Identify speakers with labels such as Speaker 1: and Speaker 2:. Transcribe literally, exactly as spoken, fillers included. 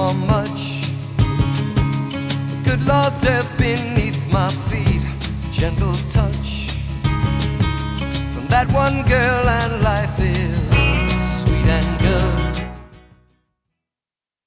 Speaker 1: for much. The good Lord's earth beneath my feet, gentle touch from that one girl, and life